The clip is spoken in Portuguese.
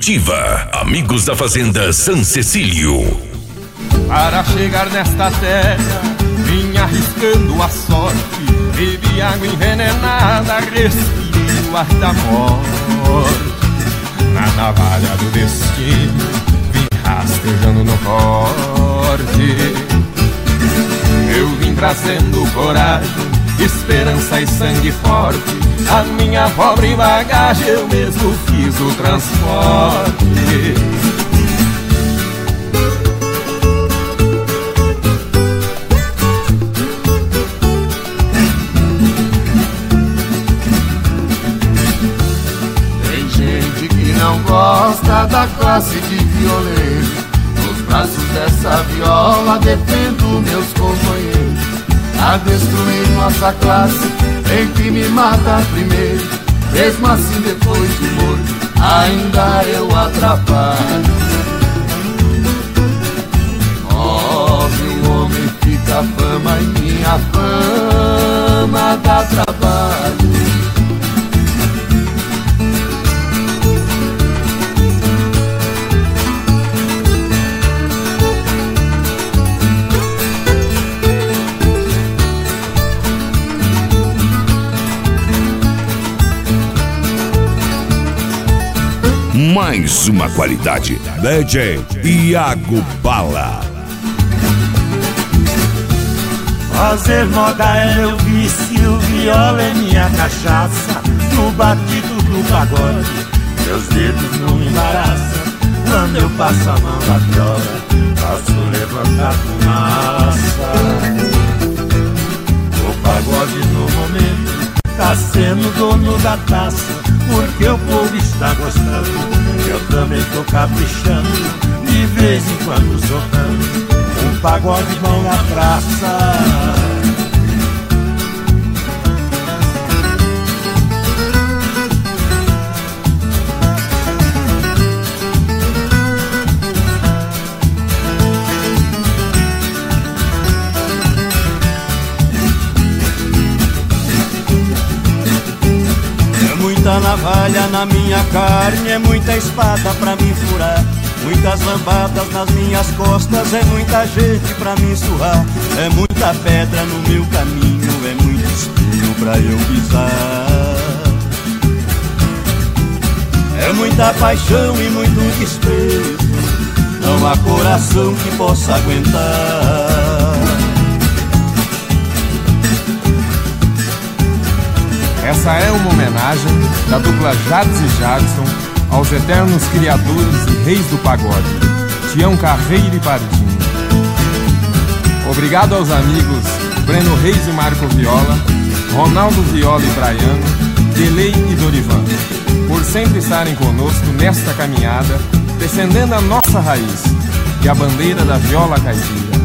Ativa, amigos da Fazenda San Cecílio. Para chegar nesta terra, vim arriscando a sorte. Bebi água envenenada, respirei o ar da morte. Na navalha do destino, vim rastejando no corte. Eu vim trazendo coragem, esperança e sangue forte. A minha pobre bagagem eu mesmo fiz o transporte. Tem gente que não gosta da classe de violeiro. Nos braços dessa viola defendo meus companheiros. A destruir nossa classe tem que me matar primeiro. Mesmo assim depois de morto ainda eu atrapalho. Morre o homem, fica a fama e minha fama dá trabalho. Mais uma qualidade, DJ Iago Bala. Fazer moda é meu vício, viola é minha cachaça. No batido do pagode, meus dedos não me embaraçam. Quando eu passo a mão na viola, faço levantar fumaça. O pagode no momento tá sendo dono da taça, porque o povo está gostando. Eu também tô caprichando, de vez em quando socando um pagode bom na praça. Muita navalha na minha carne, é muita espada pra me furar. Muitas lambadas nas minhas costas, é muita gente pra me surrar. É muita pedra no meu caminho, é muito espinho pra eu pisar. É muita paixão e muito desprezo, não há coração que possa aguentar. Essa é uma homenagem da dupla Jades e Jadson aos eternos criadores e reis do pagode, Tião Carreiro e Pardinho. Obrigado aos amigos Breno Reis e Marco Viola, Ronaldo Viola e Braiano, Delei e Dorivan, por sempre estarem conosco nesta caminhada, defendendo a nossa raiz e a bandeira da viola caipira.